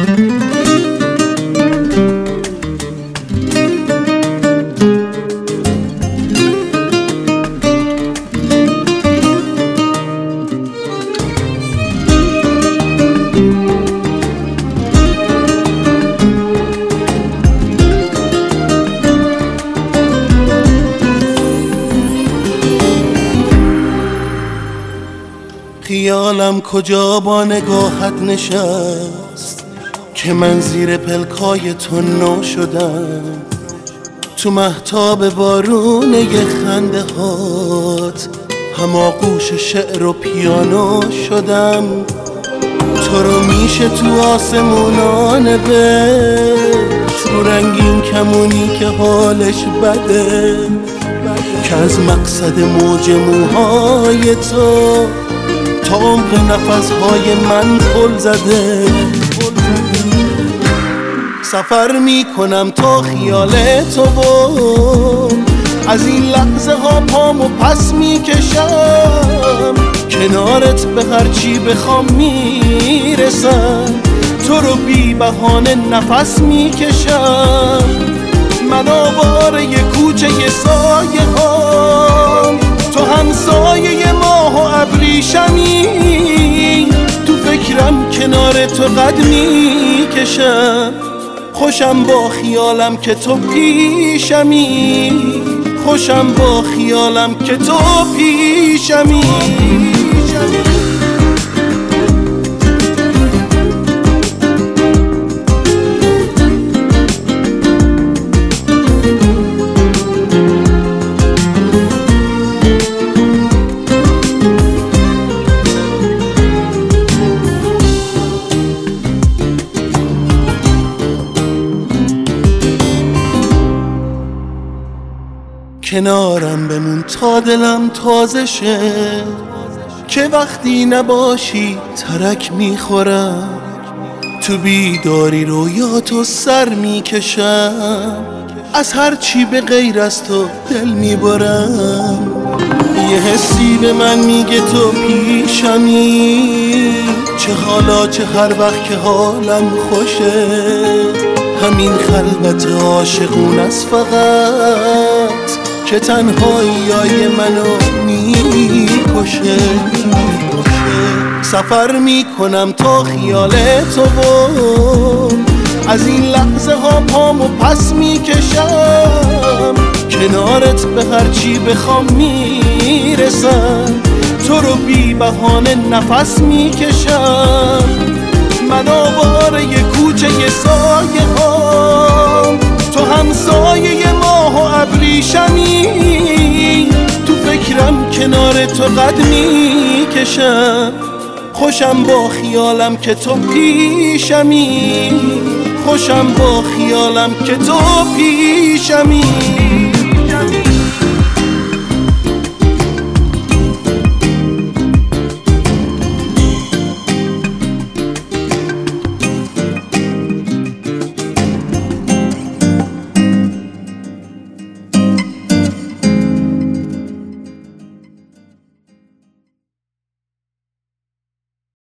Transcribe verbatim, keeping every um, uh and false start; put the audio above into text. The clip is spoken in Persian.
خیالم کجا با نگاهت نشست که من زیر پلکای تو نو شدم، تو مهتاب بارونه خنده هات هماغوش شعر و پیانو شدم. تو رو میشه تو آسمونان نوشت رو رنگین کمونی که حالش بده، که از مقصد موج موهای تو تا عمق نفسهای من پل زده. سفر میکنم تا خیال تو و از این لحظه ها پامو پس میکشم، کنارت به هرچی بخوام میرسم، تو رو بی بهانه نفس میکشم. من آواره ی کوچه ی سایه هام، تو همسایه ماه و ابریشمی، تو فکرم کنار تو قد میکشم. خوشم با خیالم که تو پیشمی، خوشم با خیالم که تو پیشمی. کنارم بمون تا دلم تازه شه، که وقتی نباشی ترک میخورم، تو بیداری رویاتو سر میکشم، از هر چی به غیر از تو دل میبرم. یه حسی به من میگه تو پیشمی، چه حالا چه هر وقت که حالم خوشه، همین خلوت عاشقون است فقط که تنهایی منو میکشه. سفر میکنم تا خیال تو و از این لحظه ها پامو پس میکشم، کنارت به هرچی بخوام میرسم، تو رو بی بهانه نفس میکشم. من آواره ی کوچه ی سایه هام، تو همسایه ماه و ابریشمی، تو فکرم کنار تو قد میکشم. خوشم با خیالم که تو پیشمی، خوشم با خیالم که تو پیشمی.